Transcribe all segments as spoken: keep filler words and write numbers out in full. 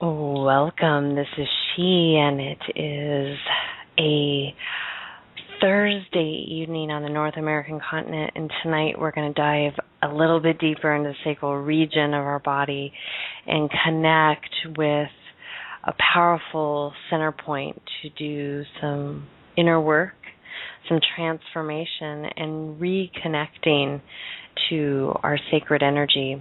Welcome. This is she, and it is a Thursday evening on the North American continent, and tonight we're going to dive a little bit deeper into the sacral region of our body and connect with a powerful center point to do some inner work, some transformation, and reconnecting to our sacred energy.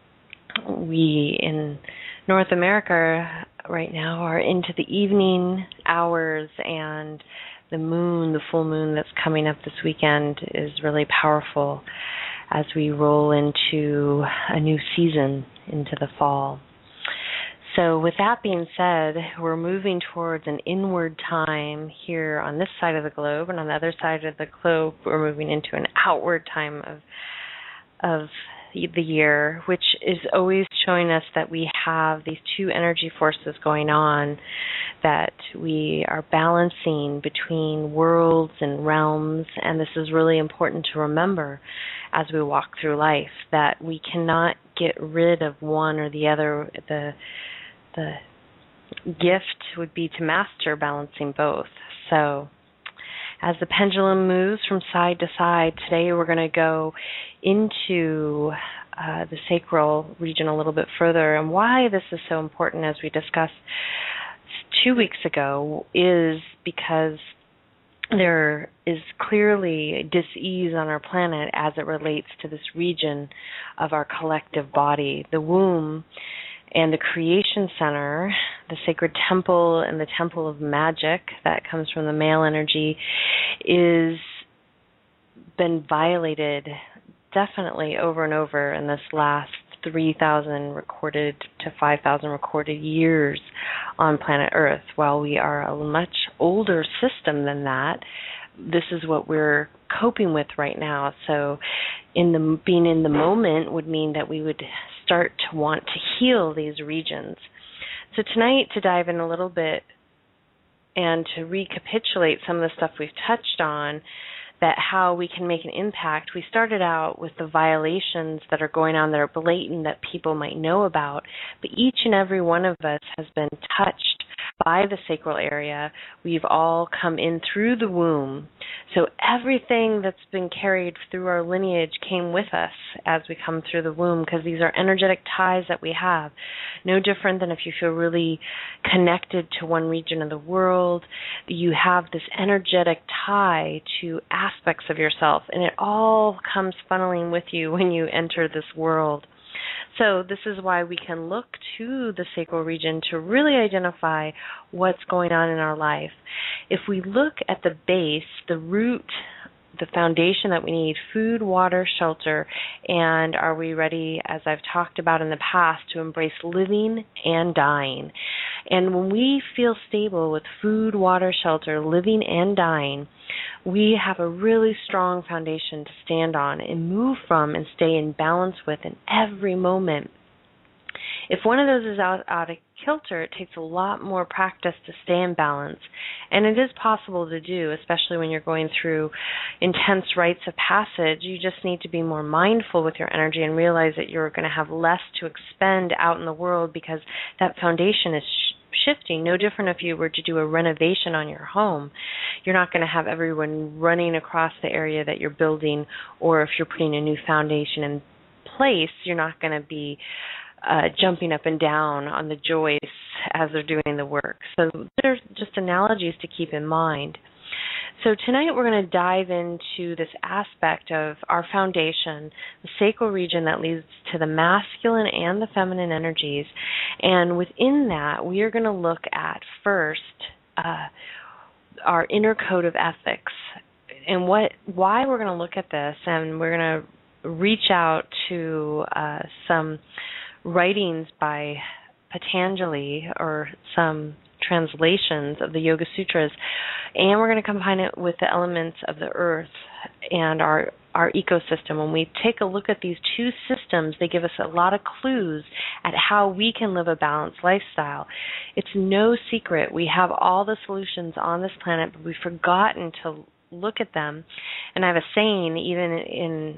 We in North America right now are into the evening hours, and the moon, the full moon that's coming up this weekend, is really powerful as we roll into a new season, into the fall. So with that being said, we're moving towards an inward time here on this side of the globe, and on the other side of the globe, we're moving into an outward time of of the year, which is always showing us that we have these two energy forces going on, that we are balancing between worlds and realms, and this is really important to remember as we walk through life, that we cannot get rid of one or the other. The the gift would be to master balancing both. So as the pendulum moves from side to side, today we're going to go into uh, the sacral region a little bit further. And why this is so important, as we discussed two weeks ago, is because there is clearly dis-ease on our planet as it relates to this region of our collective body. The womb and the creation center, the sacred temple and the temple of magic that comes from the male energy, is been violated definitely over and over in this last three thousand recorded to five thousand recorded years on planet Earth. While we are a much older system than that, this is what we're coping with right now. So in the being in the moment would mean that we would start to want to heal these regions. So tonight, to dive in a little bit and to recapitulate some of the stuff we've touched on, that how we can make an impact. We started out with the violations that are going on that are blatant, that people might know about, but each and every one of us has been touched by the sacral area. We've all come in through the womb. So everything that's been carried through our lineage came with us as we come through the womb, because these are energetic ties that we have. No different than if you feel really connected to one region of the world. You have this energetic tie to aspects of yourself, and it all comes funneling with you when you enter this world. So this is why we can look to the sacral region to really identify what's going on in our life. If we look at the base, the root, the foundation that we need, food, water, shelter, and are we ready, as I've talked about in the past, to embrace living and dying. And when we feel stable with food, water, shelter, living and dying, we have a really strong foundation to stand on and move from and stay in balance with in every moment. If one of those is out, out of kilter, it takes a lot more practice to stay in balance. And it is possible to do, especially when you're going through intense rites of passage. You just need to be more mindful with your energy and realize that you're going to have less to expend out in the world because that foundation is sh- shifting. No different if you were to do a renovation on your home. You're not going to have everyone running across the area that you're building, or if you're putting a new foundation in place, you're not going to be uh, jumping up and down on the joists as they're doing the work. So there's just analogies to keep in mind. So tonight we're going to dive into this aspect of our foundation, the sacral region that leads to the masculine and the feminine energies. And within that, we are going to look at first uh, our inner code of ethics, and what why we're going to look at this, and we're going to reach out to uh, some writings by Patanjali, or some translations of the Yoga Sutras, and we're going to combine it with the elements of the earth and our our ecosystem. When we take a look at these two systems, they give us a lot of clues at how we can live a balanced lifestyle. It's no secret. We have all the solutions on this planet, but we've forgotten to look at them. And I have a saying, even in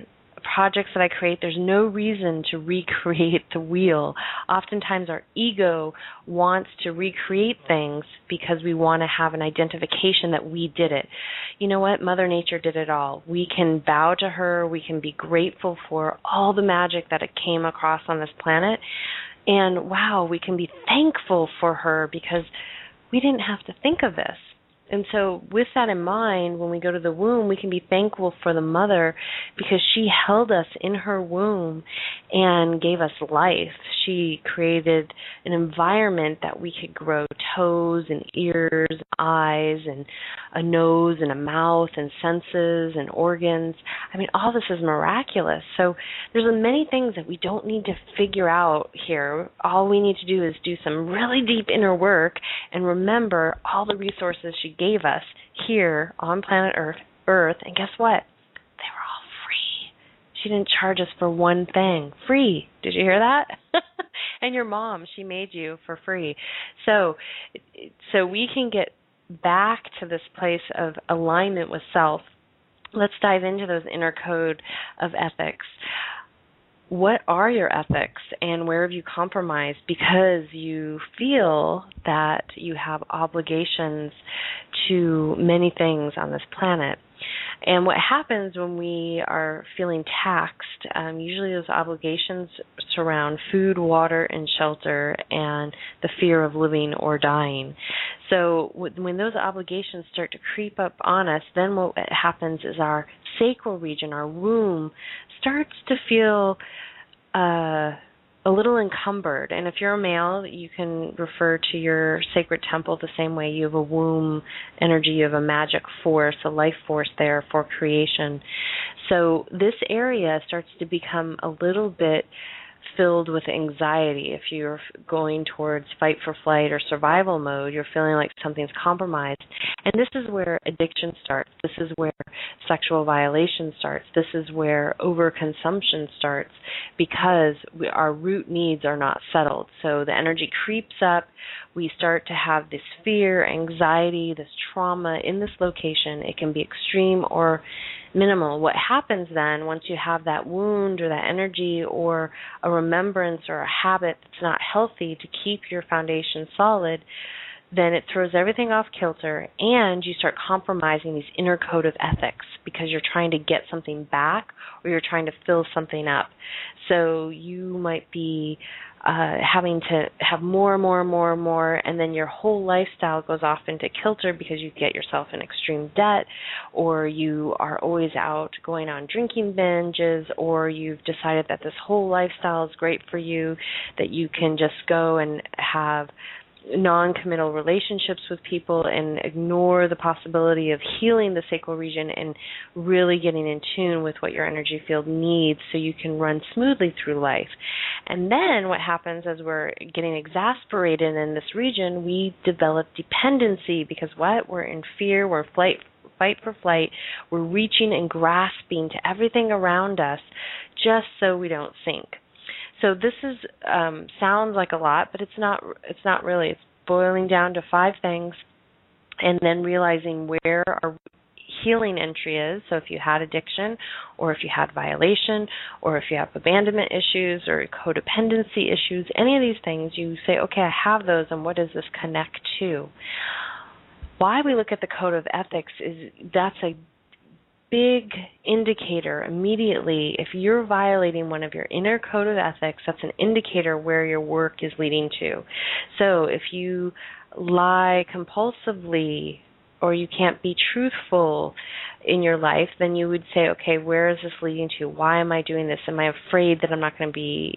projects that I create, there's no reason to recreate the wheel. Oftentimes our ego wants to recreate things because we want to have an identification that we did it. You know what? Mother Nature did it all. We can bow to her. We can be grateful for all the magic that it came across on this planet. And wow, we can be thankful for her because we didn't have to think of this. And so with that in mind, when we go to the womb, we can be thankful for the mother because she held us in her womb and gave us life. She created an environment that we could grow toes and ears, eyes, and a nose and a mouth and senses and organs. I mean, all this is miraculous. So there's many things that we don't need to figure out here. All we need to do is do some really deep inner work and remember all the resources she gave us here on planet Earth, Earth, and guess what? They were all free. She didn't charge us for one thing. Free. Did you hear that? And your mom, she made you for free. So, so we can get back to this place of alignment with self. Let's dive into those inner code of ethics. What are your ethics and where have you compromised because you feel that you have obligations to many things on this planet? And what happens when we are feeling taxed, um, usually those obligations surround food, water, and shelter and the fear of living or dying. So when those obligations start to creep up on us, then what happens is our sacral region, our womb, starts to feel uh, a little encumbered. And if you're a male, you can refer to your sacred temple the same way. You have a womb energy, you have a magic force, a life force there for creation. So this area starts to become a little bit filled with anxiety. If you're going towards fight for flight or survival mode, you're feeling like something's compromised. And this is where addiction starts. This is where sexual violation starts. This is where overconsumption starts because we, our root needs are not settled. So the energy creeps up. We start to have this fear, anxiety, this trauma in this location. It can be extreme or minimal. What happens then once you have that wound or that energy or a remembrance or a habit that's not healthy to keep your foundation solid, then it throws everything off kilter and you start compromising these inner code of ethics because you're trying to get something back or you're trying to fill something up. So you might be uh, having to have more, more, more, more, and then your whole lifestyle goes off into kilter because you get yourself in extreme debt, or you are always out going on drinking binges, or you've decided that this whole lifestyle is great for you, that you can just go and have non-committal relationships with people and ignore the possibility of healing the sacral region and really getting in tune with what your energy field needs so you can run smoothly through life. And then what happens as we're getting exasperated in this region, we develop dependency because what? We're in fear, we're flight, fight for flight, we're reaching and grasping to everything around us just so we don't sink. So this is um, sounds like a lot, but it's not. It's not really. It's boiling down to five things, and then realizing where our healing entry is. So if you had addiction, or if you had violation, or if you have abandonment issues or codependency issues, any of these things, you say, okay, I have those, and what does this connect to? Why we look at the code of ethics is that's a big indicator immediately. If you're violating one of your inner code of ethics, that's an indicator where your work is leading to. So if you lie compulsively or you can't be truthful in your life, then you would say, okay, where is this leading to? Why am I doing this? Am I afraid that I'm not going to be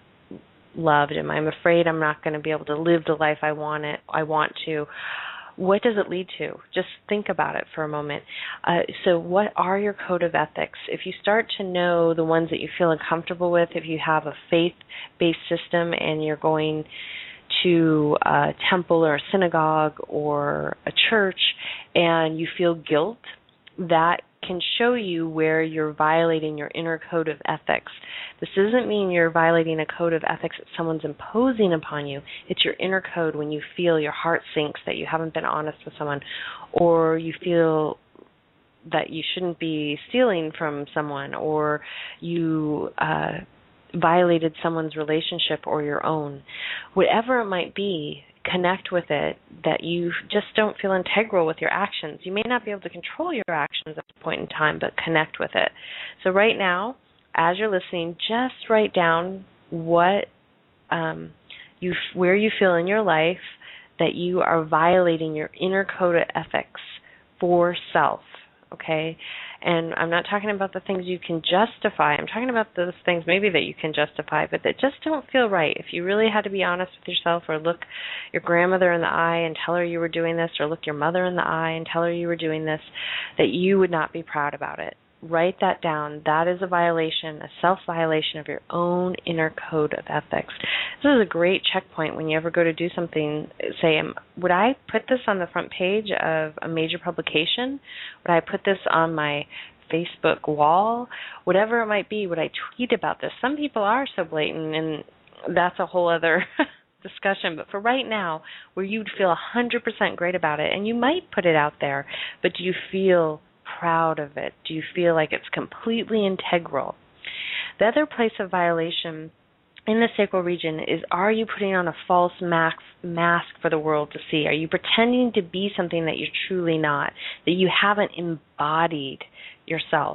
loved? Am I afraid I'm not going to be able to live the life I want it, I want to? What does it lead to? Just think about it for a moment. Uh, so what are your code of ethics? If you start to know the ones that you feel uncomfortable with, if you have a faith-based system and you're going to a temple or a synagogue or a church and you feel guilt, that can show you where you're violating your inner code of ethics. This doesn't mean you're violating a code of ethics that someone's imposing upon you. It's your inner code when you feel your heart sinks that you haven't been honest with someone, or you feel that you shouldn't be stealing from someone, or you uh, violated someone's relationship or your own. Whatever it might be, connect with it, that you just don't feel integral with your actions. You may not be able to control your actions at the point in time, but connect with it. So right now, as you're listening, just write down what um, you, where you feel in your life that you are violating your inner code of ethics for self, okay? And I'm not talking about the things you can justify. I'm talking about those things maybe that you can justify, but that just don't feel right. If you really had to be honest with yourself, or look your grandmother in the eye and tell her you were doing this, or look your mother in the eye and tell her you were doing this, that you would not be proud about it. Write that down. That is a violation, a self-violation of your own inner code of ethics. This is a great checkpoint when you ever go to do something. Say, um, would I put this on the front page of a major publication? Would I put this on my Facebook wall? Whatever it might be, would I tweet about this? Some people are so blatant, and that's a whole other discussion. But for right now, where you'd feel one hundred percent great about it, and you might put it out there, but do you feel proud of it? Do you feel like it's completely integral? The other place of violation in the sacral region is, are you putting on a false mask, mask for the world to see? Are you pretending to be something that you're truly not, that you haven't embodied yourself?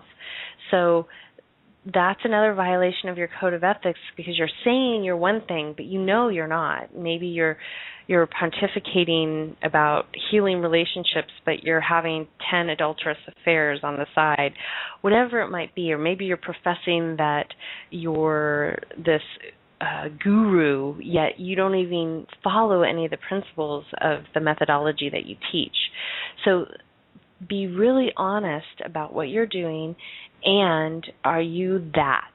So that's another violation of your code of ethics, because you're saying you're one thing, but you know you're not. Maybe you're you're pontificating about healing relationships, but you're having ten adulterous affairs on the side. Whatever it might be, or maybe you're professing that you're this uh, guru, yet you don't even follow any of the principles of the methodology that you teach. So be really honest about what you're doing, and are you that?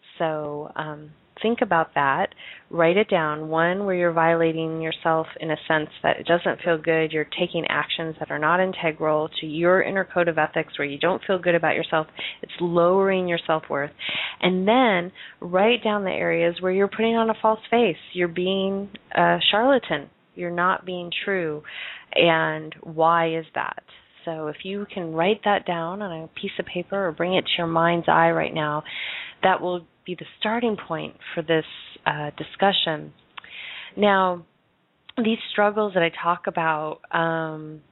So um, think about that. Write it down. One, where you're violating yourself in a sense that it doesn't feel good. You're taking actions that are not integral to your inner code of ethics, where you don't feel good about yourself. It's lowering your self-worth. And then write down the areas where you're putting on a false face. You're being a charlatan. You're not being true. And why is that? So if you can write that down on a piece of paper or bring it to your mind's eye right now, that will be the starting point for this uh, discussion. Now, these struggles that I talk about, um,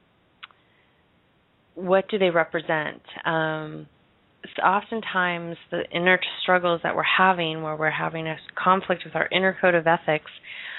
what do they represent? Um, oftentimes the inner struggles that we're having, where we're having a conflict with our inner code of ethics,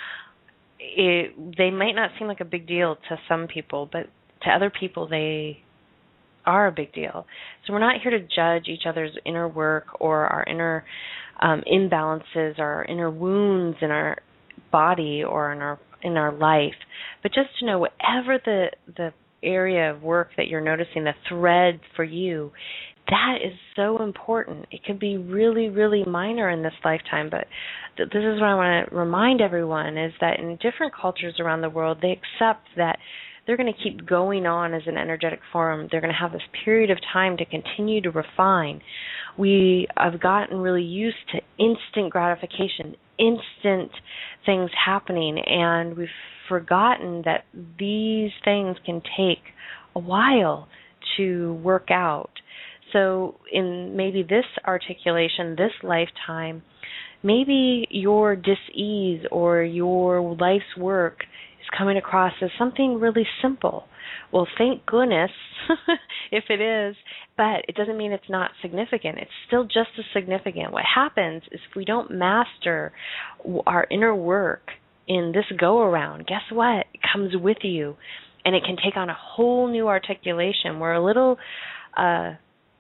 it, they might not seem like a big deal to some people, but to other people they are a big deal. So we're not here to judge each other's inner work or our inner um, imbalances, or our inner wounds in our body or in our in our life, but just to know whatever the the area of work that you're noticing, the thread for you, that is so important. It can be really, really minor in this lifetime, but th- this is what I want to remind everyone, is that in different cultures around the world, they accept that they're going to keep going on as an energetic form. They're going to have this period of time to continue to refine. We have gotten really used to instant gratification, instant things happening, and we've forgotten that these things can take a while to work out. So in maybe this articulation, this lifetime, maybe your dis-ease or your life's work is coming across as something really simple. Well, thank goodness if it is, but it doesn't mean it's not significant. It's still just as significant. What happens is, if we don't master our inner work in this go-around, guess what? It comes with you, and it can take on a whole new articulation. We're a little, uh,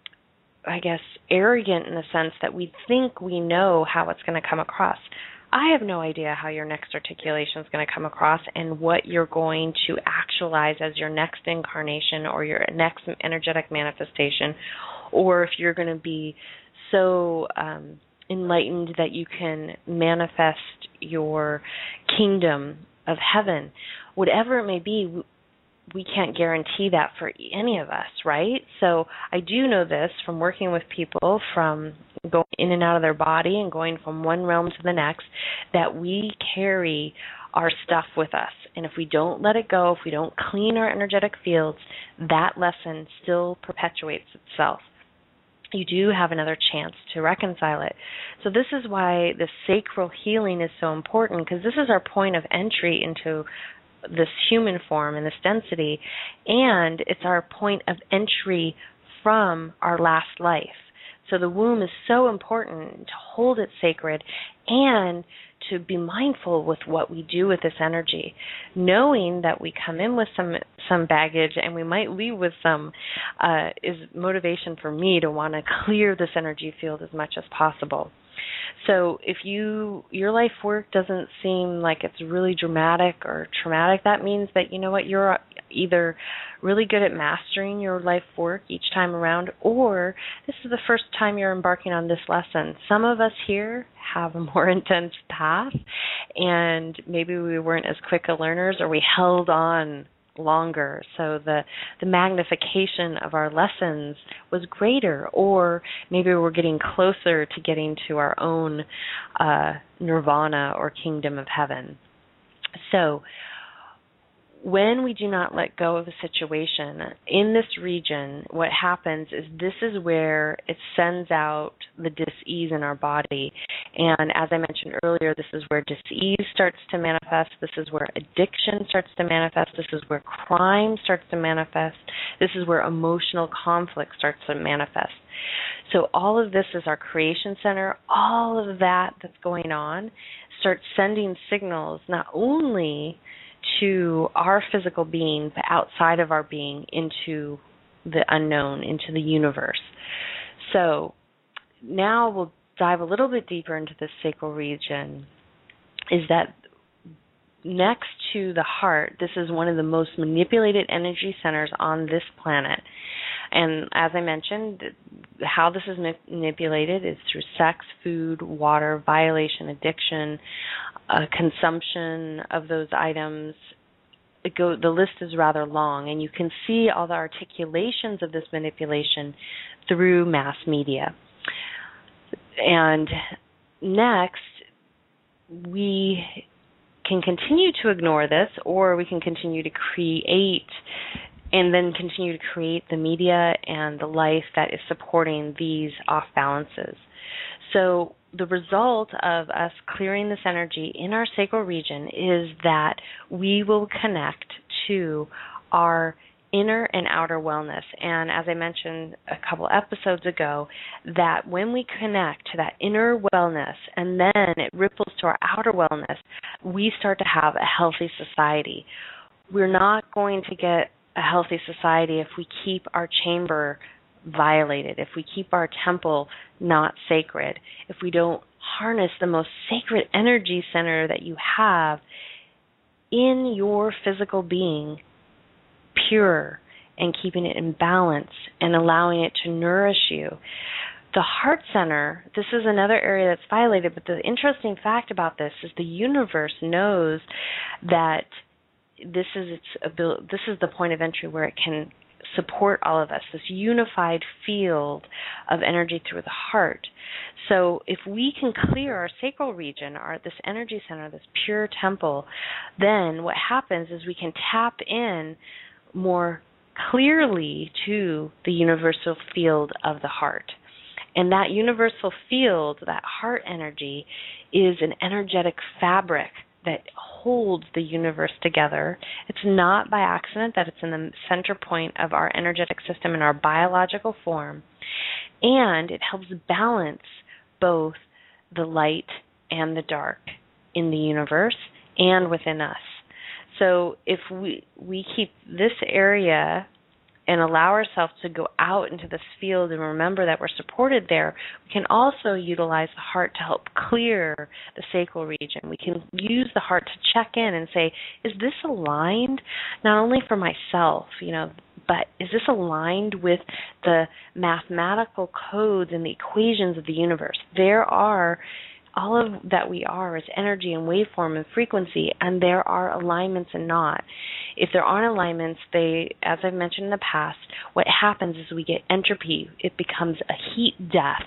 I guess, arrogant in the sense that we think we know how it's going to come across. I have no idea how your next articulation is going to come across and what you're going to actualize as your next incarnation or your next energetic manifestation, or if you're going to be so um, enlightened that you can manifest your kingdom of heaven. Whatever it may be, we can't guarantee that for any of us, right? So I do know this from working with people, from going in and out of their body and going from one realm to the next, that we carry our stuff with us. And if we don't let it go, if we don't clean our energetic fields, that lesson still perpetuates itself. You do have another chance to reconcile it. So this is why the sacral healing is so important, because this is our point of entry into this human form and this density, and it's our point of entry from our last life. So the womb is so important to hold it sacred and to be mindful with what we do with this energy, knowing that we come in with some some baggage and we might leave with some uh, is motivation for me to want to clear this energy field as much as possible. So if you your life work doesn't seem like it's really dramatic or traumatic, that means that, you know what, you're either really good at mastering your life work each time around, or this is the first time you're embarking on this lesson. Some of us here have a more intense path, and maybe we weren't as quick a learners, or we held on longer, so the the magnification of our lessons was greater, or maybe we're getting closer to getting to our own uh, nirvana or kingdom of heaven. So when we do not let go of a situation in this region, what happens is this is where it sends out the dis-ease in our body. And as I mentioned earlier, this is where dis-ease starts to manifest. This is where addiction starts to manifest. This is where crime starts to manifest. This is where emotional conflict starts to manifest. So all of this is our creation center. All of that that's going on starts sending signals not only to our physical being, but outside of our being, into the unknown, into the universe. So now we'll dive a little bit deeper into this sacral region, is that next to the heart, this is one of the most manipulated energy centers on this planet. And as I mentioned, how this is manipulated is through sex, food, water, violation, addiction, uh, consumption of those items. It go, the list is rather long, and you can see all the articulations of this manipulation through mass media. And next, we can continue to ignore this, or we can continue to create and then continue to create the media and the life that is supporting these off balances. So the result of us clearing this energy in our sacral region is that we will connect to our inner and outer wellness. And as I mentioned a couple episodes ago, that when we connect to that inner wellness and then it ripples to our outer wellness, we start to have a healthy society. We're not going to get a healthy society if we keep our chamber violated, if we keep our temple not sacred, if we don't harness the most sacred energy center that you have in your physical being pure and keeping it in balance and allowing it to nourish you. The heart center, this is another area that's violated, but the interesting fact about this is the universe knows that this is its ability, this is the point of entry where it can support all of us, this unified field of energy through the heart. So if we can clear our sacral region, our this energy center, this pure temple, then what happens is we can tap in more clearly to the universal field of the heart. And that universal field, that heart energy, is an energetic fabric that holds the universe together. It's not by accident that it's in the center point of our energetic system in our biological form. And it helps balance both the light and the dark in the universe and within us. So if we we keep this area and allow ourselves to go out into this field and remember that we're supported there, we can also utilize the heart to help clear the sacral region. We can use the heart to check in and say, is this aligned not only for myself, you know, but is this aligned with the mathematical codes and the equations of the universe? There are all of that we are is energy and waveform and frequency, and there are alignments and not. If there aren't alignments, they, as I've mentioned in the past, what happens is we get entropy. It becomes a heat death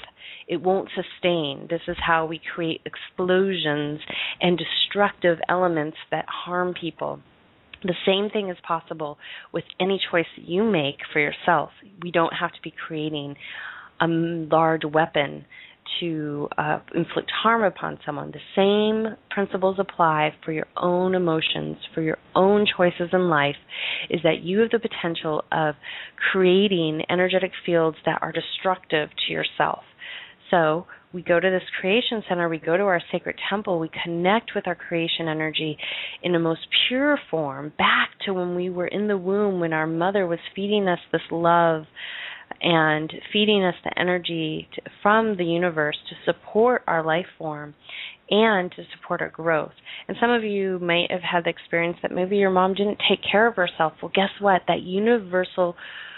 It won't sustain. This is how we create explosions and destructive elements that harm people. The same thing is possible with any choice that you make for yourself. We don't have to be creating a large weapon to uh, inflict harm upon someone. The same principles apply for your own emotions, for your own choices in life, is that you have the potential of creating energetic fields that are destructive to yourself. So we go to this creation center, we go to our sacred temple, we connect with our creation energy in the most pure form, back to when we were in the womb, when our mother was feeding us this love and feeding us the energy to, from the universe to support our life form and to support our growth. And some of you might have had the experience that maybe your mom didn't take care of herself. Well, guess what? That universal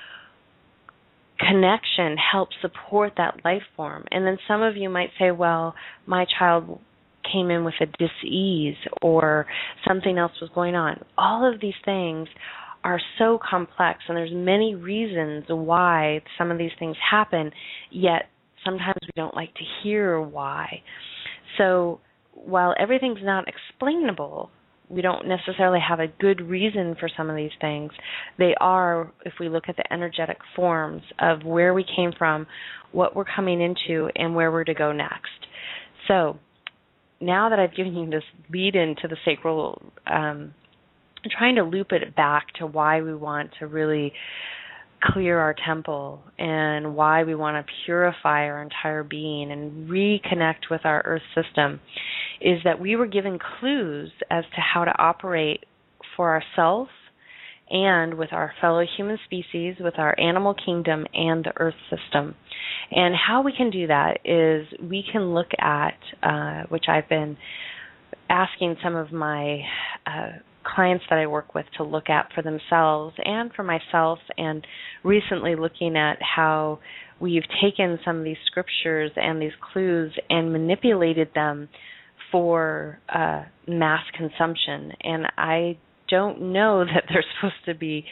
connection helps support that life form. And then some of you might say, well, my child came in with a dis-ease or something else was going on. All of these things are so complex, and there's many reasons why some of these things happen, yet sometimes we don't like to hear why. So while everything's not explainable, we don't necessarily have a good reason for some of these things. They are, if we look at the energetic forms of where we came from, what we're coming into, and where we're to go next. So now that I've given you this lead into the sacral, um, I'm trying to loop it back to why we want to really clear our temple and why we want to purify our entire being and reconnect with our earth system, is that we were given clues as to how to operate for ourselves and with our fellow human species, with our animal kingdom and the earth system. And how we can do that is we can look at, uh, which I've been asking some of my uh, clients that I work with to look at for themselves and for myself, and recently looking at how we've taken some of these scriptures and these clues and manipulated them for uh, mass consumption. And I don't know that they're supposed to be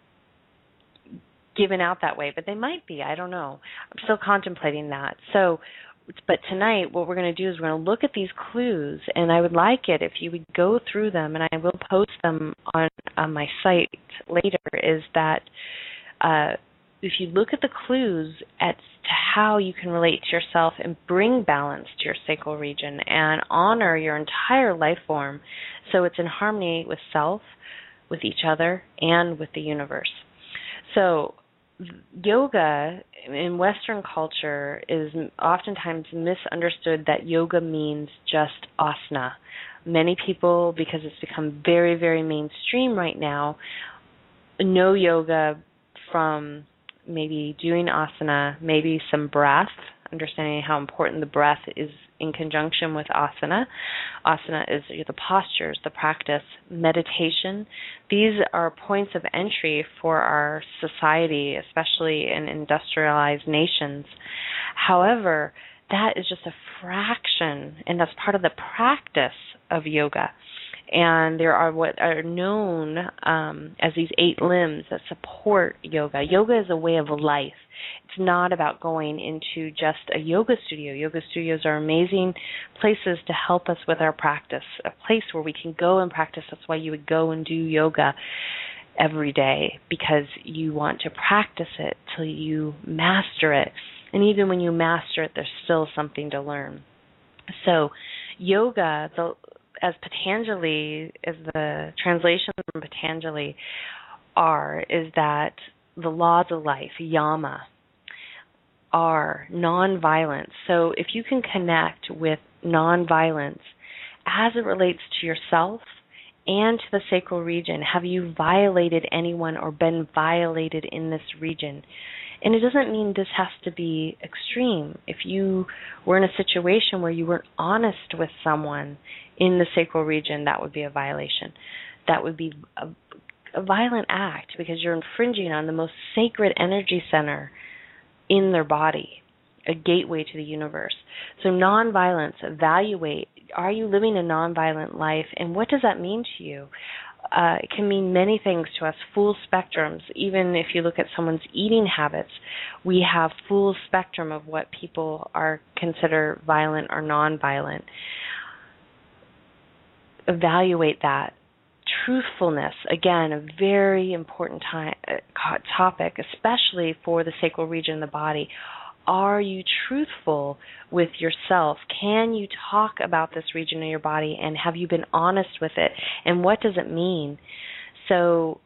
given out that way, but they might be. I don't know. I'm still contemplating that. So, but tonight what we're going to do is we're going to look at these clues, and I would like it if you would go through them, and I will post them on, on my site later, is that uh, if you look at the clues as to how you can relate to yourself and bring balance to your sacral region and honor your entire life form so it's in harmony with self, with each other, and with the universe. So yoga in Western culture is oftentimes misunderstood that yoga means just asana. Many people, because it's become very, very mainstream right now, know yoga from maybe doing asana, maybe some breath, understanding how important the breath is in conjunction with asana. Asana is the postures, the practice, meditation. These are points of entry for our society, especially in industrialized nations. However, that is just a fraction, and that's part of the practice of yoga. And there are what are known um, as these eight limbs that support yoga. Yoga is a way of life. It's not about going into just a yoga studio. Yoga studios are amazing places to help us with our practice, a place where we can go and practice. That's why you would go and do yoga every day, because you want to practice it till you master it. And even when you master it, there's still something to learn. So yoga, the as Patanjali, as the translation from Patanjali are, is that the laws of life, yama, are nonviolence. So if you can connect with nonviolence as it relates to yourself and to the sacral region, have you violated anyone or been violated in this region? And it doesn't mean this has to be extreme. If you were in a situation where you weren't honest with someone in the sacral region, that would be a violation. That would be a, a violent act, because you're infringing on the most sacred energy center in their body, a gateway to the universe. So nonviolence, evaluate, are you living a nonviolent life, and what does that mean to you? Uh, it can mean many things to us, full spectrums. Even if you look at someone's eating habits, we have full spectrum of what people are consider violent or non-violent. Evaluate that. Truthfulness, again, a very important time, uh, topic, especially for the sacral region of the body. Are you truthful with yourself? Can you talk about this region of your body, and have you been honest with it? And what does it mean? So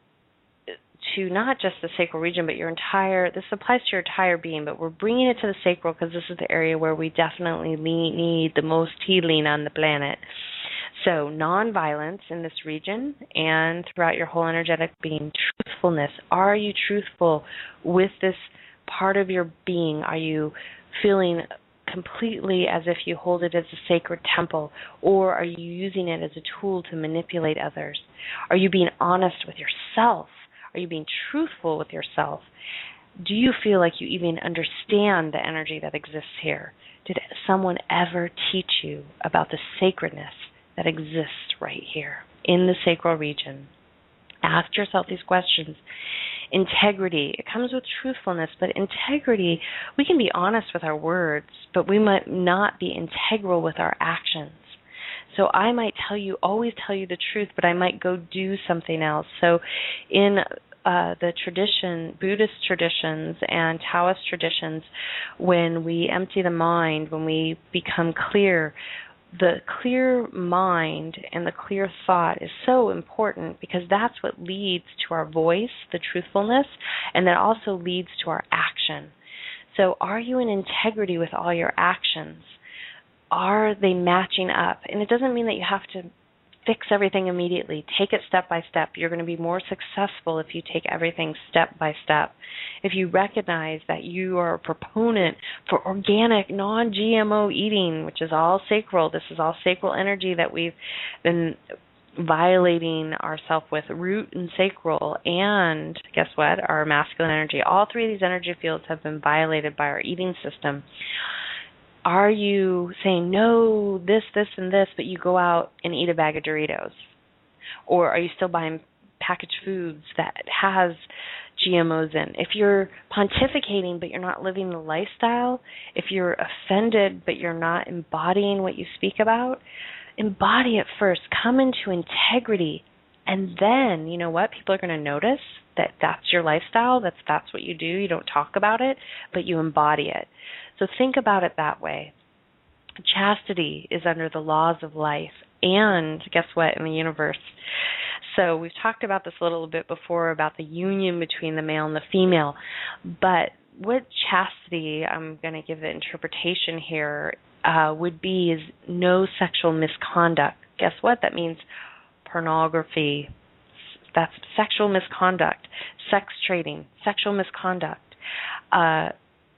to not just the sacral region, but your entire, this applies to your entire being, but we're bringing it to the sacral because this is the area where we definitely need the most healing on the planet. So non-violence in this region and throughout your whole energetic being. Truthfulness. Are you truthful with this part of your being? Are you feeling completely as if you hold it as a sacred temple, or are you using it as a tool to manipulate others? Are you being honest with yourself? Are you being truthful with yourself? Do you feel like you even understand the energy that exists here? Did someone ever teach you about the sacredness that exists right here in the sacral region? Ask yourself these questions. Integrity, it comes with truthfulness, but integrity, we can be honest with our words, but we might not be integral with our actions. So I might tell you, always tell you the truth, but I might go do something else. So in uh, the tradition, Buddhist traditions and Taoist traditions, when we empty the mind, when we become clear, the clear mind and the clear thought is so important because that's what leads to our voice, the truthfulness, and that also leads to our action. So are you in integrity with all your actions? Are they matching up? And it doesn't mean that you have to fix everything immediately. Take it step by step. You're going to be more successful if you take everything step by step. If you recognize that you are a proponent for organic, non-G M O eating, which is all sacral, this is all sacral energy that we've been violating ourselves with, root and sacral, and guess what? Our masculine energy. All three of these energy fields have been violated by our eating system. Are you saying, no, this, this, and this, but you go out and eat a bag of Doritos? Or are you still buying packaged foods that has G M Os in? If you're pontificating but you're not living the lifestyle, if you're offended but you're not embodying what you speak about, embody it first. Come into integrity. And then, you know what? People are going to notice that that's your lifestyle, that's, that's what you do. You don't talk about it, but you embody it. So think about it that way. Chastity is under the laws of life and, guess what, in the universe. So we've talked about this a little bit before about the union between the male and the female. But what chastity, I'm going to give the interpretation here, uh, would be is no sexual misconduct. Guess what? That means pornography. That's sexual misconduct, sex trading, sexual misconduct. Uh,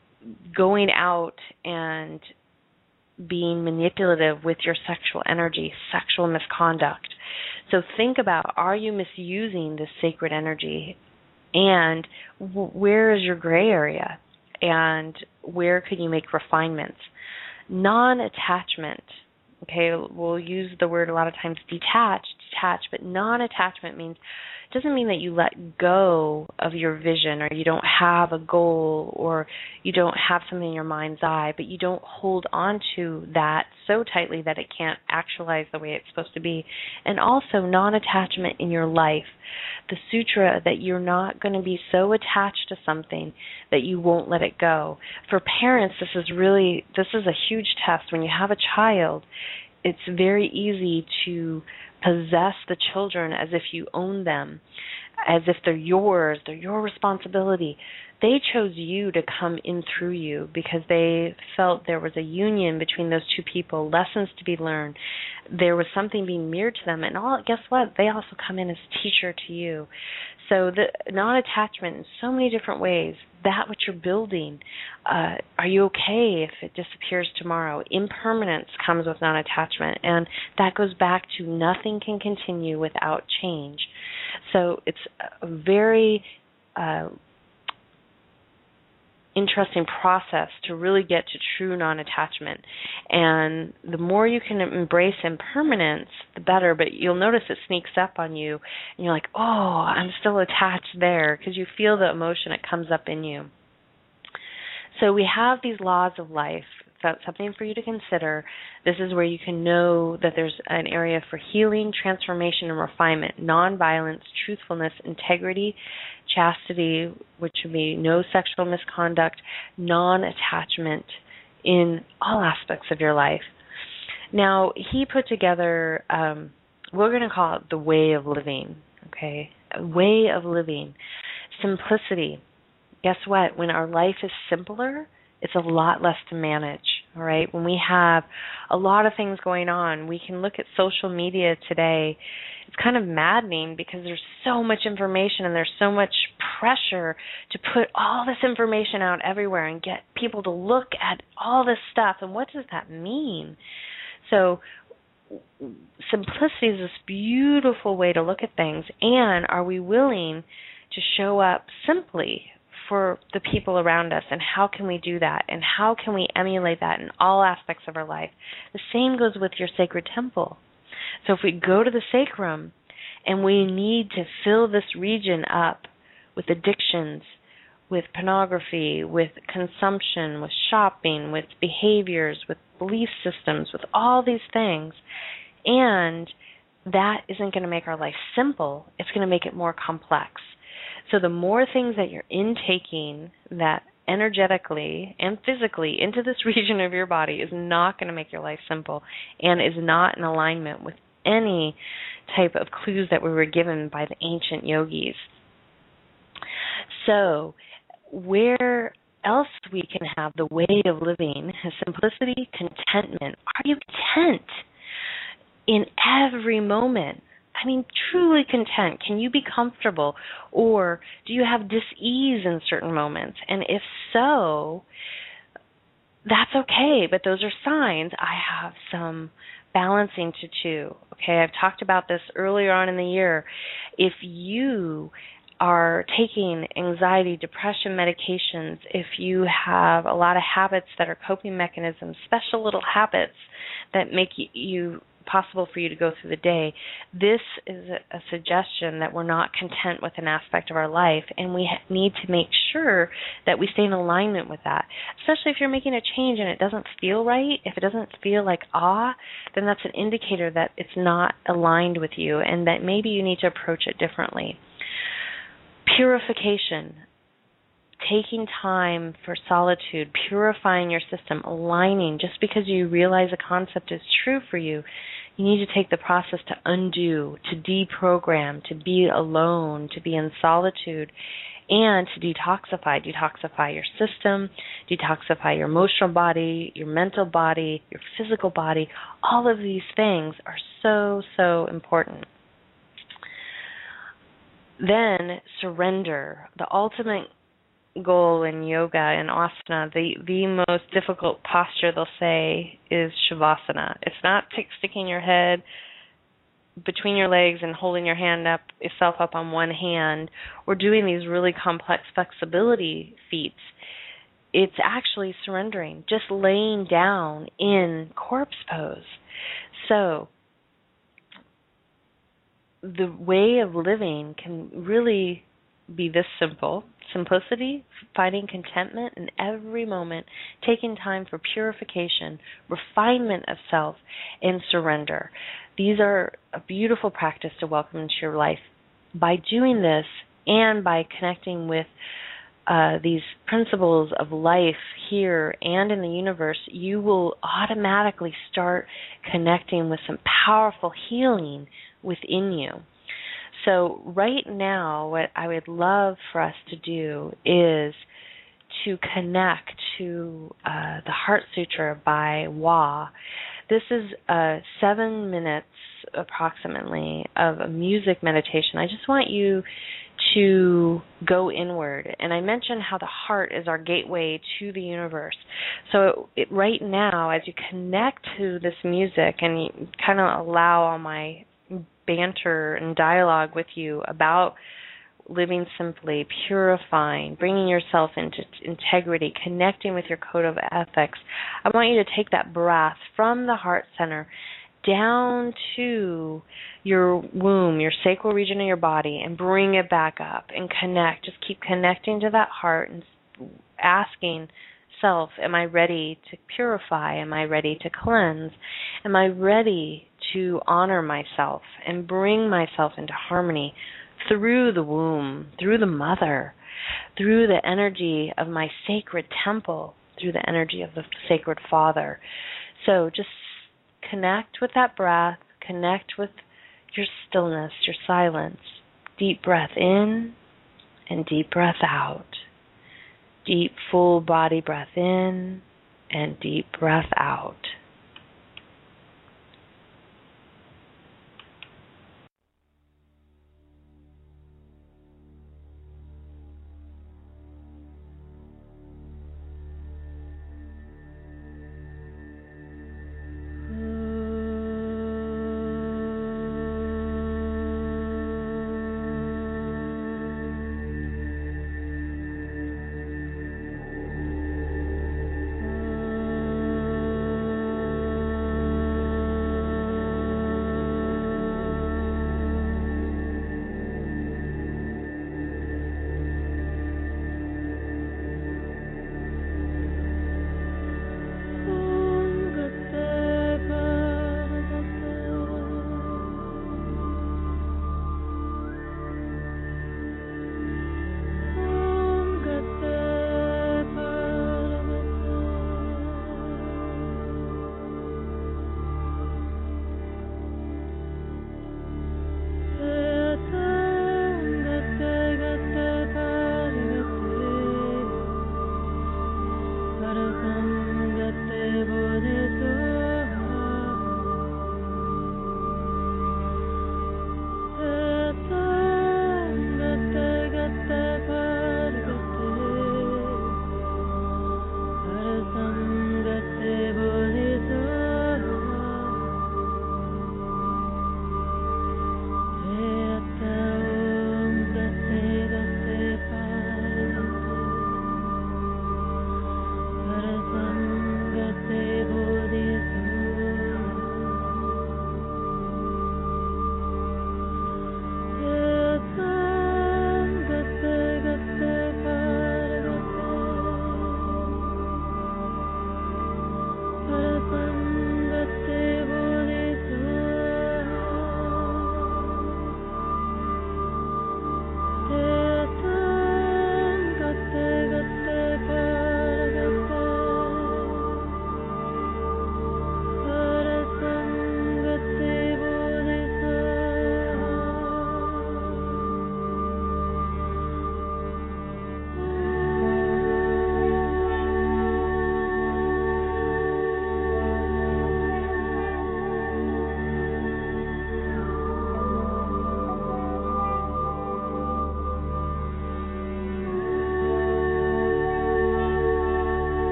going out and being manipulative with your sexual energy, sexual misconduct. So think about, are you misusing this sacred energy? And w- where is your gray area? And where could you make refinements? Non-attachment, okay, we'll use the word a lot of times detached, detached, but non-attachment means, doesn't mean that you let go of your vision or you don't have a goal or you don't have something in your mind's eye, but you don't hold on to that so tightly that it can't actualize the way it's supposed to be. And also non-attachment in your life. The sutra that you're not going to be so attached to something that you won't let it go. For parents, this is really, this is a huge test. When you have a child, it's very easy to possess the children as if you own them, as if they're yours, they're your responsibility. They chose you to come in through you because they felt there was a union between those two people, lessons to be learned. There was something being mirrored to them, and all, guess what? They also come in as teacher to you. So the non-attachment in so many different ways, that what you're building, uh, are you okay if it disappears tomorrow? Impermanence comes with non-attachment, and that goes back to nothing can continue without change. So it's a very uh, interesting process to really get to true non-attachment. And the more you can embrace impermanence, the better. But you'll notice it sneaks up on you, and you're like, oh, I'm still attached there, because you feel the emotion. It comes up in you. So we have these laws of life. That's something for you to consider. This is where you can know that there's an area for healing, transformation, and refinement, nonviolence, truthfulness, integrity, chastity, which would be no sexual misconduct, non-attachment in all aspects of your life. Now, he put together, um, we're going to call it the way of living, okay? A way of living. Simplicity. Guess what? When our life is simpler, it's a lot less to manage, all right? When we have a lot of things going on, we can look at social media today. It's kind of maddening because there's so much information and there's so much pressure to put all this information out everywhere and get people to look at all this stuff. And what does that mean? So simplicity is this beautiful way to look at things. And are we willing to show up simply for the people around us, and how can we do that, and how can we emulate that in all aspects of our life? The same goes with your sacred temple. So if we go to the sacrum and we need to fill this region up with addictions, with pornography, with consumption, with shopping, with behaviors, with belief systems, with all these things, and that isn't going to make our life simple, it's going to make it more complex. So the more things that you're intaking that energetically and physically into this region of your body is not going to make your life simple and is not in alignment with any type of clues that we were given by the ancient yogis. So where else we can have the way of living is simplicity, contentment. Are you content in every moment? I mean, truly content. Can you be comfortable, or do you have dis-ease in certain moments? And if so, that's okay, but those are signs I have some balancing to do. Okay, I've talked about this earlier on in the year. If you are taking anxiety, depression medications, if you have a lot of habits that are coping mechanisms, special little habits that make you possible for you to go through the day, this is a, a suggestion that we're not content with an aspect of our life, and we ha- need to make sure that we stay in alignment with that. Especially if you're making a change and it doesn't feel right, if it doesn't feel like awe, then that's an indicator that it's not aligned with you and that maybe you need to approach it differently. Purification. Taking time for solitude, purifying your system, aligning. Just because you realize a concept is true for you, you need to take the process to undo, to deprogram, to be alone, to be in solitude, and to detoxify. Detoxify your system, detoxify your emotional body, your mental body, your physical body. All of these things are so, so important. Then surrender. The ultimate goal in yoga and asana, the the most difficult posture they'll say is shavasana. It's not t- sticking your head between your legs and holding your hand up yourself up on one hand or doing these really complex flexibility feats. It's actually surrendering, just laying down in corpse pose. So the way of living can really be this simple. Simplicity, finding contentment in every moment, taking time for purification, refinement of self, and surrender. These are a beautiful practice to welcome into your life. By doing this and by connecting with uh, these principles of life here and in the universe, you will automatically start connecting with some powerful healing within you. So right now, what I would love for us to do is to connect to uh, the Heart Sutra by Wa. This is uh, seven minutes approximately of a music meditation. I just want you to go inward. And I mentioned how the heart is our gateway to the universe. So it, right now, as you connect to this music and you kind of allow all my banter and dialogue with you about living simply, purifying, bringing yourself into integrity, connecting with your code of ethics, I want you to take that breath from the heart center down to your womb, your sacral region of your body, and bring it back up and connect. Just keep connecting to that heart and asking self, am I ready to purify? Am I ready to cleanse? Am I ready to honor myself and bring myself into harmony through the womb, through the mother, through the energy of my sacred temple, through the energy of the sacred father? So just connect with that breath, connect with your stillness, your silence. Deep breath in and deep breath out. Deep full body breath in and deep breath out.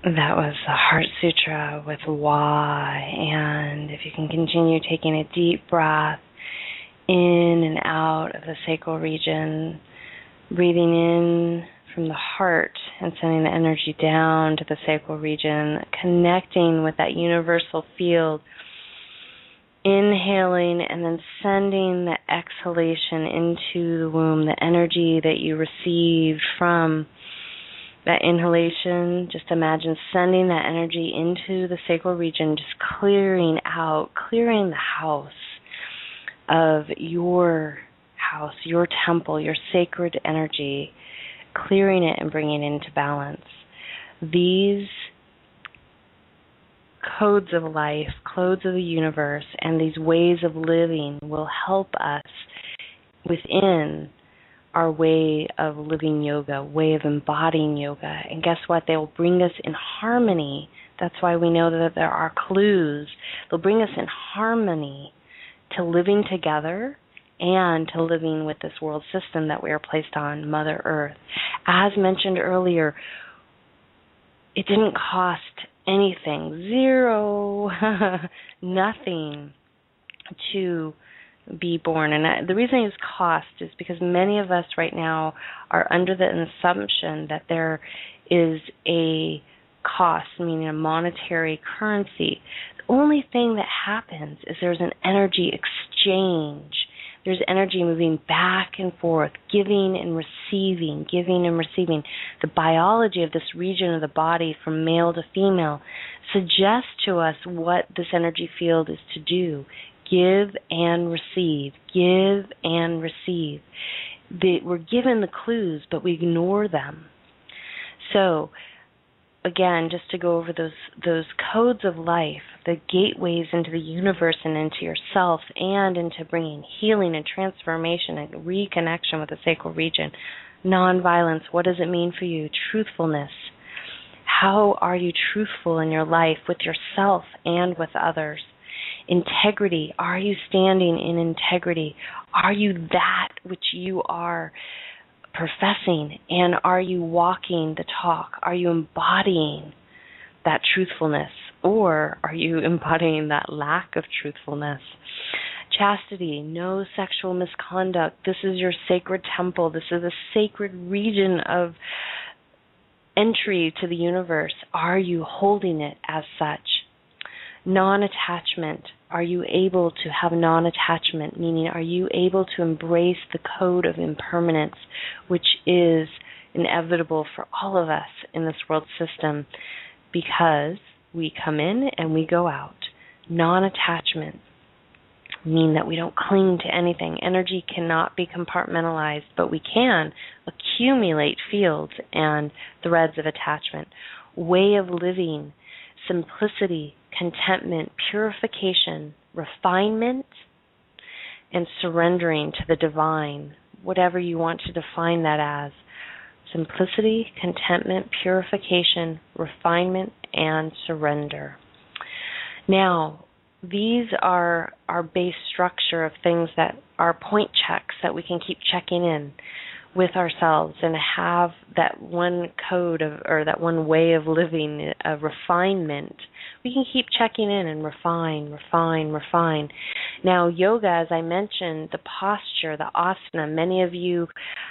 That was the Heart Sutra with why. And if you can continue taking a deep breath in and out of the sacral region, breathing in from the heart and sending the energy down to the sacral region, connecting with that universal field, inhaling and then sending the exhalation into the womb, the energy that you received from that inhalation. Just imagine sending that energy into the sacral region, just clearing out, clearing the house of your house, your temple, your sacred energy, clearing it and bringing it into balance. These codes of life, codes of the universe, and these ways of living will help us within our way of living yoga, way of embodying yoga. And guess what? They will bring us in harmony. That's why we know that there are clues. They'll bring us in harmony to living together and to living with this world system that we are placed on, Mother Earth. As mentioned earlier, it didn't cost anything, zero, nothing to be born. And I, the reason it's cost is because many of us right now are under the assumption that there is a cost, meaning a monetary currency. The only thing that happens is there's an energy exchange. There's energy moving back and forth, giving and receiving, giving and receiving. The biology of this region of the body from male to female suggests to us what this energy field is to do. Give and receive, give and receive. The, we're given the clues, but we ignore them. So, again, just to go over those those codes of life, the gateways into the universe and into yourself, and into bringing healing and transformation and reconnection with the sacral region. Nonviolence, what does it mean for you? Truthfulness. How are you truthful in your life with yourself and with others? Integrity. Are you standing in integrity? Are you that which you are professing? And are you walking the talk? Are you embodying that truthfulness? Or are you embodying that lack of truthfulness? Chastity. No sexual misconduct. This is your sacred temple. This is a sacred region of entry to the universe. Are you holding it as such? Non-attachment. Are you able to have non-attachment? Meaning, are you able to embrace the code of impermanence, which is inevitable for all of us in this world system, because we come in and we go out. Non-attachment mean that we don't cling to anything. Energy cannot be compartmentalized, but we can accumulate fields and threads of attachment. Way of living, simplicity, contentment, purification, refinement, and surrendering to the divine, whatever you want to define that as. Simplicity, contentment, purification, refinement, and surrender. Now, these are our base structure of things that are point checks that we can keep checking in with ourselves and have that one code of, or that one way of living, a refinement. We can keep checking in and refine, refine, refine. Now, yoga, as I mentioned, the posture, the asana, many of you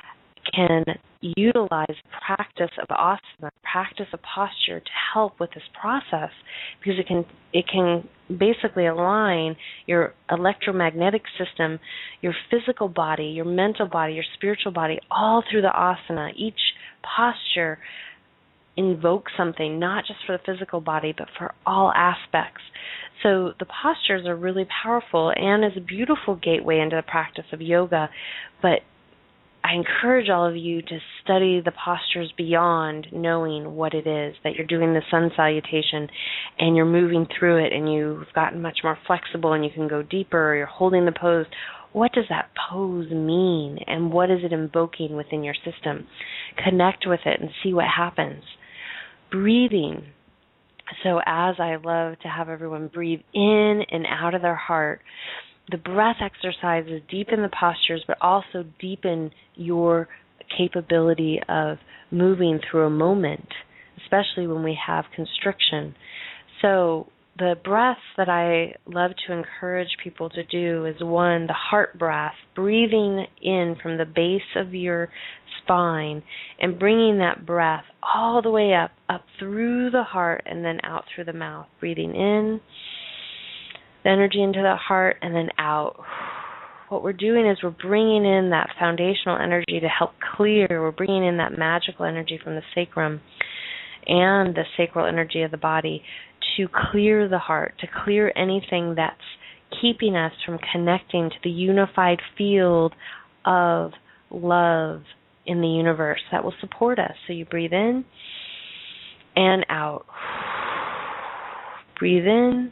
can utilize practice of asana, practice of posture to help with this process, because it can it can basically align your electromagnetic system, your physical body, your mental body, your spiritual body, all through the asana. Each posture invokes something, not just for the physical body, but for all aspects. So the postures are really powerful and is a beautiful gateway into the practice of yoga, but I encourage all of you to study the postures beyond knowing what it is, that you're doing the sun salutation and you're moving through it and you've gotten much more flexible and you can go deeper, or you're holding the pose. What does that pose mean, and what is it invoking within your system? Connect with it and see what happens. Breathing. So as I love to have everyone breathe in and out of their heart, the breath exercises deepen the postures, but also deepen your capability of moving through a moment. especially when we have constriction. So the breaths that I love to encourage people to do is, one, the heart breath, breathing in from the base of your spine and bringing that breath all the way up, up through the heart and then out through the mouth. Breathing in the energy into the heart and then out. What we're doing is we're bringing in that foundational energy to help clear. We're bringing in that magical energy from the sacrum and the sacral energy of the body to clear the heart, to clear anything that's keeping us from connecting to the unified field of love in the universe that will support us. So you breathe in and out. Breathe in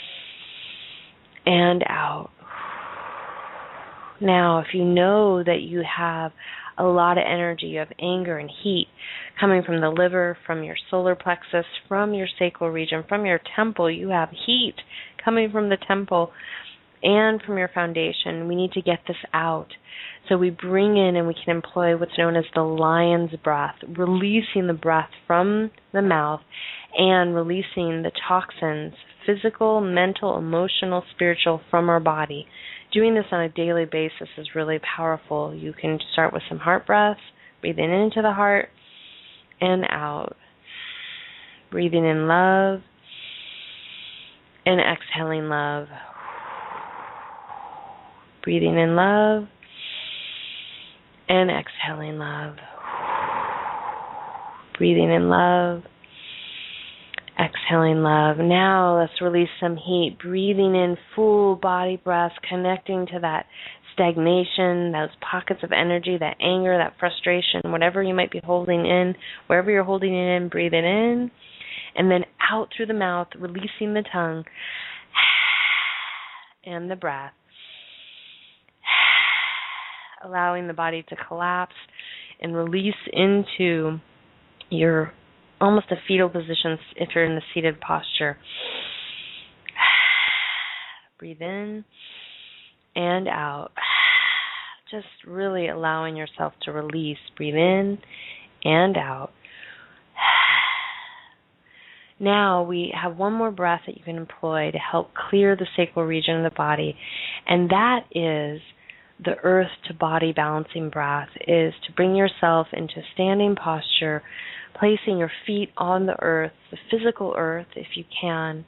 and out. Now, if you know that you have a lot of energy, you have anger and heat coming from the liver, from your solar plexus, from your sacral region, from your temple, you have heat coming from the temple and from your foundation. We need to get this out. So we bring in and we can employ what's known as the lion's breath, releasing the breath from the mouth and releasing the toxins, physical, mental, emotional, spiritual, from our body. Doing this on a daily basis is really powerful. You can start with some heart breaths, breathing into the heart and out. Breathing in love and exhaling love. Breathing in love and exhaling love. Breathing in love, exhaling love. Now let's release some heat. Breathing in full body breaths, connecting to that stagnation, those pockets of energy, that anger, that frustration, whatever you might be holding in, wherever you're holding it in, breathe it in. And then out through the mouth, releasing the tongue and the breath. Allowing the body to collapse and release into your almost a fetal position if you're in the seated posture. Breathe in and out. Just really allowing yourself to release. Breathe in and out. Now we have one more breath that you can employ to help clear the sacral region of the body, and that is the earth to body balancing breath, is to bring yourself into standing posture, placing your feet on the earth, the physical earth if you can,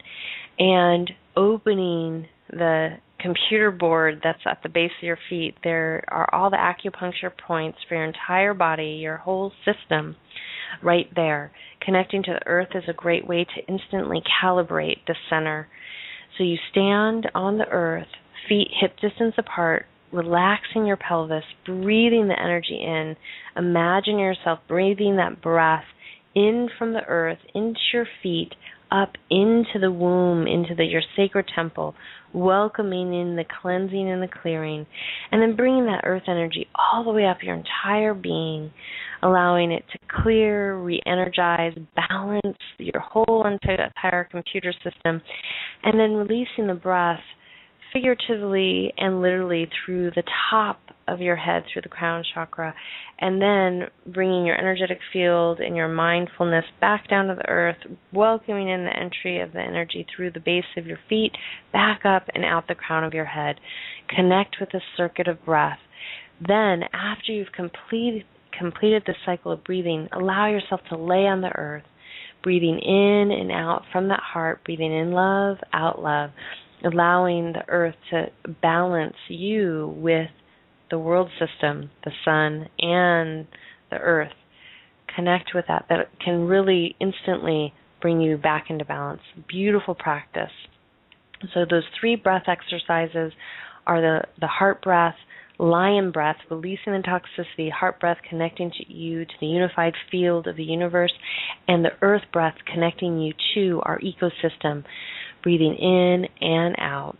and opening the computer board that's at the base of your feet. There are all the acupuncture points for your entire body, your whole system, right there. Connecting to the earth is a great way to instantly calibrate the center. So you stand on the earth, feet hip distance apart, relaxing your pelvis, breathing the energy in. Imagine yourself breathing that breath in from the earth, into your feet, up into the womb, into the, your sacred temple, welcoming in the cleansing and the clearing, and then bringing that earth energy all the way up your entire being, allowing it to clear, re-energize, balance your whole entire computer system, and then releasing the breath figuratively and literally through the top of your head, through the crown chakra, and then bringing your energetic field and your mindfulness back down to the earth, welcoming in the entry of the energy through the base of your feet, back up and out the crown of your head. Connect with the circuit of breath. Then, after you've completed, completed the cycle of breathing, allow yourself to lay on the earth, breathing in and out from that heart, breathing in love, out love, allowing the earth to balance you with the world system, the sun, and the earth. Connect with that. That can really instantly bring you back into balance. Beautiful practice. So those three breath exercises are the, the heart breath, lion breath, releasing the toxicity, heart breath connecting to you to the unified field of the universe, and the earth breath connecting you to our ecosystem, breathing in and out.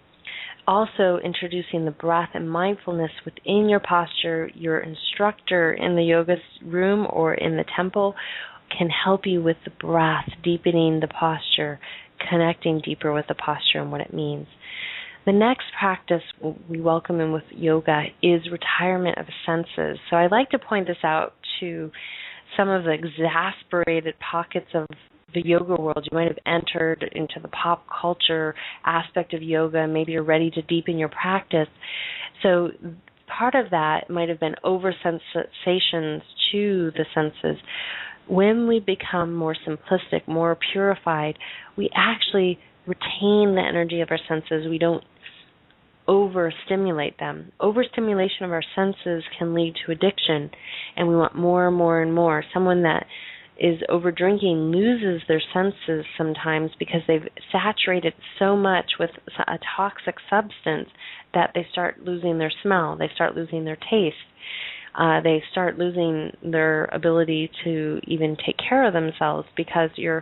Also introducing the breath and mindfulness within your posture. Your instructor in the yoga room or in the temple can help you with the breath, deepening the posture, connecting deeper with the posture and what it means. The next practice we welcome in with yoga is retirement of senses. So I like to point this out to some of the exasperated pockets of the yoga world. You might have entered into the pop culture aspect of yoga, and maybe you're ready to deepen your practice. So part of that might have been over-sensations to the senses. When we become more simplistic, more purified, we actually retain the energy of our senses. We don't overstimulate them. Overstimulation of our senses can lead to addiction, and we want more and more and more. Someone that is over drinking loses their senses sometimes because they've saturated so much with a toxic substance that they start losing their smell, they start losing their taste, uh, they start losing their ability to even take care of themselves because your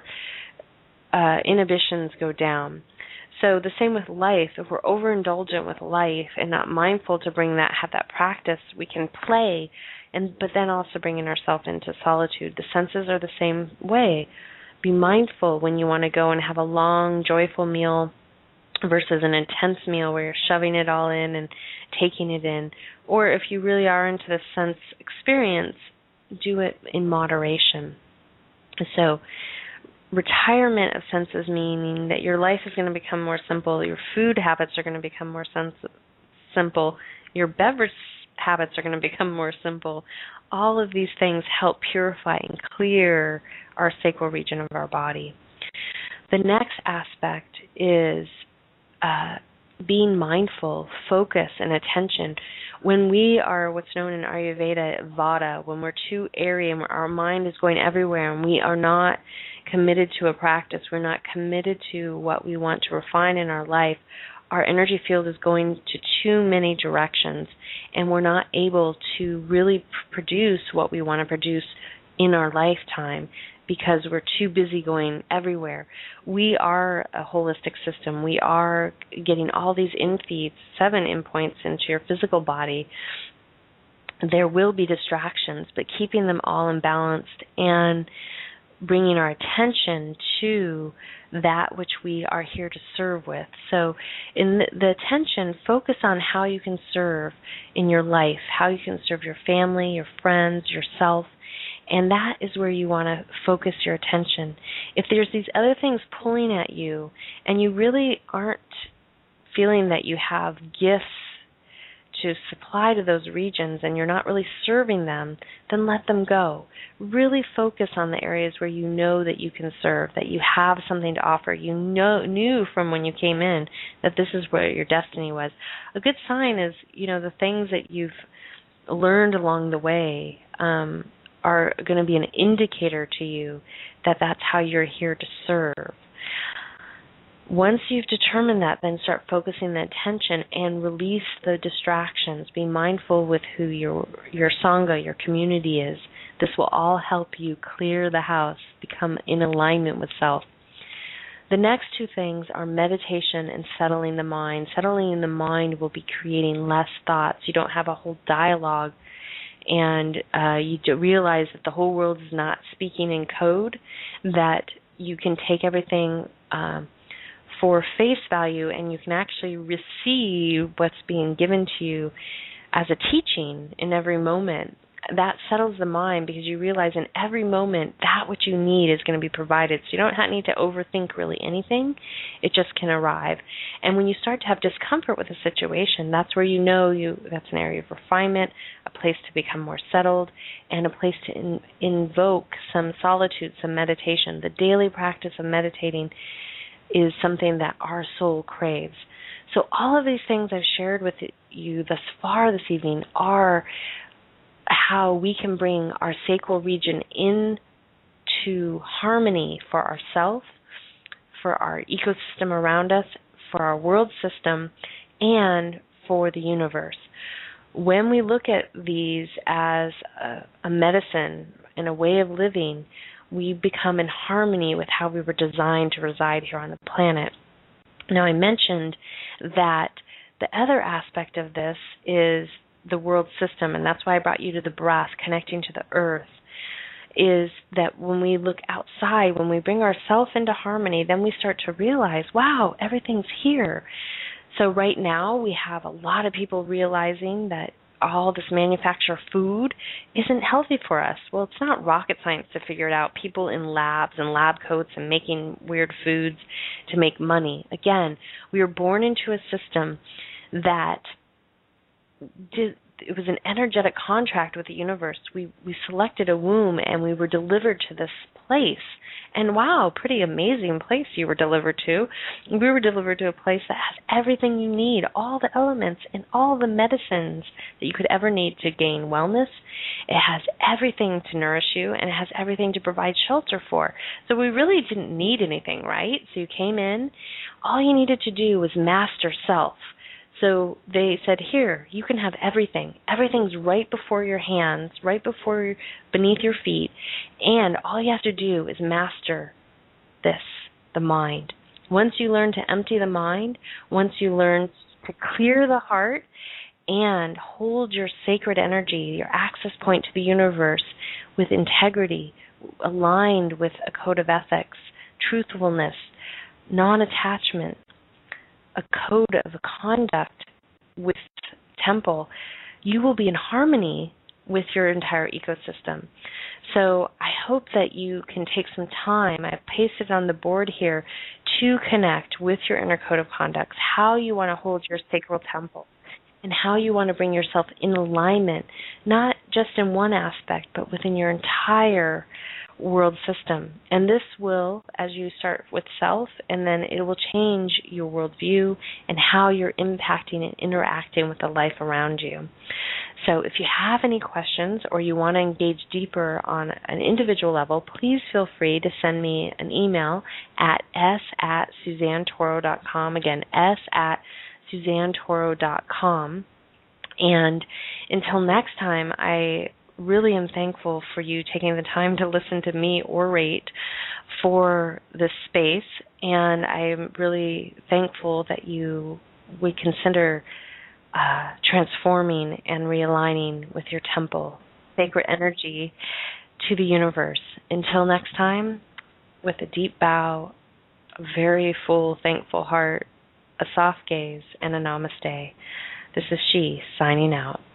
uh, inhibitions go down. So the same with life. If we're overindulgent with life and not mindful to bring that, have that practice, we can play, and but then also bringing ourselves into solitude. The senses are the same way. Be mindful when you want to go and have a long, joyful meal versus an intense meal where you're shoving it all in and taking it in. Or if you really are into the sense experience, do it in moderation. So retirement of senses, meaning that your life is going to become more simple, your food habits are going to become more sens- simple, your beverage habits are going to become more simple. All of these things help purify and clear our sacral region of our body. The next aspect is uh, being mindful, focus, and attention. When we are what's known in Ayurveda, Vata, when we're too airy and our mind is going everywhere and we are not committed to a practice, we're not committed to what we want to refine in our life, our energy field is going to too many directions, and we're not able to really produce what we want to produce in our lifetime because we're too busy going everywhere. We are a holistic system. We are getting all these infeeds, seven endpoints into your physical body. There will be distractions, but keeping them all in balance and bringing our attention to that which we are here to serve with. So in the, the attention, focus on how you can serve in your life, how you can serve your family, your friends, yourself, and that is where you want to focus your attention. If there's these other things pulling at you and you really aren't feeling that you have gifts to supply to those regions and you're not really serving them, then let them go. Really focus on the areas where you know that you can serve, that you have something to offer. You know, knew from when you came in that this is where your destiny was. A good sign is, you know, the things that you've learned along the way um, are going to be an indicator to you that that's how you're here to serve. Once you've determined that, then start focusing the attention and release the distractions. Be mindful with who your your sangha, your community is. This will all help you clear the house, become in alignment with self. The next two things are meditation and settling the mind. Settling the mind will be creating less thoughts. You don't have a whole dialogue, and uh, you realize that the whole world is not speaking in code, that you can take everything um, for face value, and you can actually receive what's being given to you as a teaching in every moment. That settles the mind because you realize in every moment that what you need is going to be provided. So you don't need to overthink really anything. It just can arrive. And when you start to have discomfort with a situation, that's where you know you that's an area of refinement, a place to become more settled, and a place to in, invoke some solitude, some meditation. The daily practice of meditating is something that our soul craves. So all of these things I've shared with you thus far this evening are how we can bring our sacral region into harmony for ourselves, for our ecosystem around us, for our world system, and for the universe. When we look at these as a, a medicine and a way of living, we become in harmony with how we were designed to reside here on the planet. Now, I mentioned that the other aspect of this is the world system, and that's why I brought you to the breath, connecting to the earth, is that when we look outside, when we bring ourselves into harmony, then we start to realize, wow, everything's here. So right now we have a lot of people realizing that all this manufactured food isn't healthy for us. Well, it's not rocket science to figure it out. People in labs and lab coats and making weird foods to make money. Again, we were born into a system that did, it was an energetic contract with the universe. We we selected a womb and we were delivered to this place. And wow, pretty amazing place you were delivered to. We were delivered to a place that has everything you need, all the elements and all the medicines that you could ever need to gain wellness. It has everything to nourish you, and it has everything to provide shelter for. So we really didn't need anything, right? So you came in, all you needed to do was master self. So they said, here, you can have everything. Everything's right before your hands, right before, beneath your feet. And all you have to do is master this, the mind. Once you learn to empty the mind, once you learn to clear the heart and hold your sacred energy, your access point to the universe with integrity, aligned with a code of ethics, truthfulness, non-attachment, a code of conduct with Temple, you will be in harmony with your entire ecosystem. So I hope that you can take some time, I've pasted on the board here, to connect with your inner code of conduct, how you want to hold your sacred temple, and how you want to bring yourself in alignment, not just in one aspect, but within your entire world system. And this will, as you start with self, and then it will change your worldview and how you're impacting and interacting with the life around you. So if you have any questions or you want to engage deeper on an individual level, please feel free to send me an email at s at suzanne toro dot com. Again, s at suzanne toro dot com. And until next time, I really am thankful for you taking the time to listen to me orate for this space, and I'm really thankful that you would consider uh, transforming and realigning with your temple, sacred energy, to the universe. Until next time, with a deep bow, a very full, thankful heart, a soft gaze, and a namaste. This is She, signing out.